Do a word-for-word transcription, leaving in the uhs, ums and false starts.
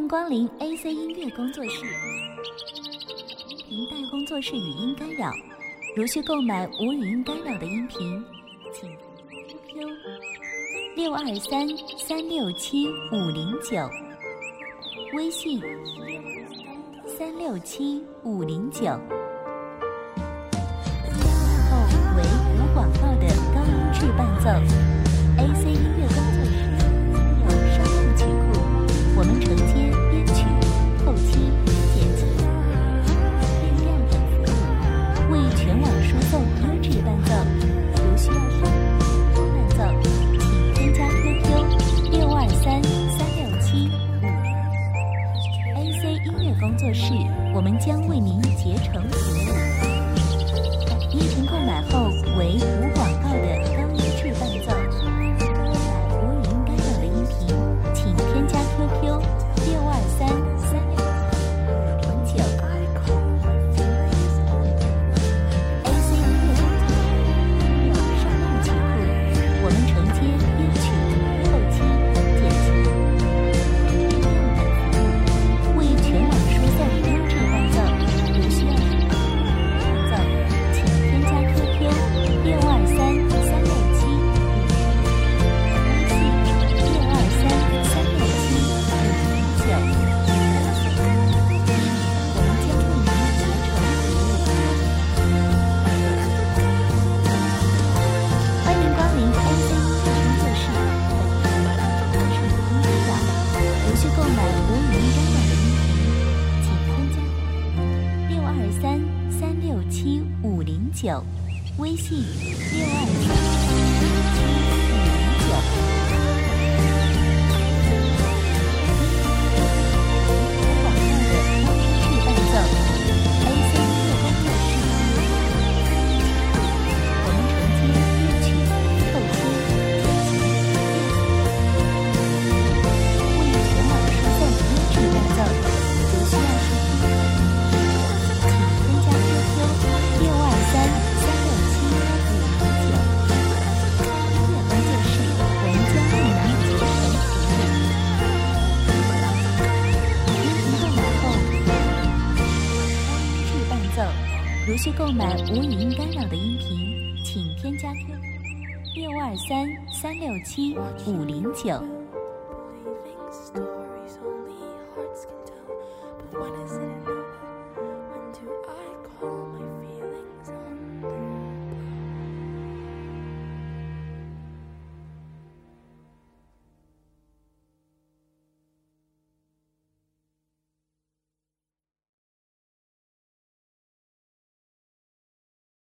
迎光临 A C 音乐工作室。频带工作室语音干扰，如需购买无语音干扰的音频，请 Q Q 六二三三六七五零九，微信三六七五零九。后为无广告的高音质伴奏。A C 音乐工作室有声浪曲库，我们承接编曲、后期、剪辑、变调等服务，为全网输送优质伴奏。如需要收伴奏，请添加 Q Q 六二三三六七五。A C 音乐工作室，我们将为您竭诚服务。音频购买后为无广告的高音质伴奏。九，微信六二三七五零九。如需购买无语音干扰的音频，请添加 Q Q 六二三三六七五零九。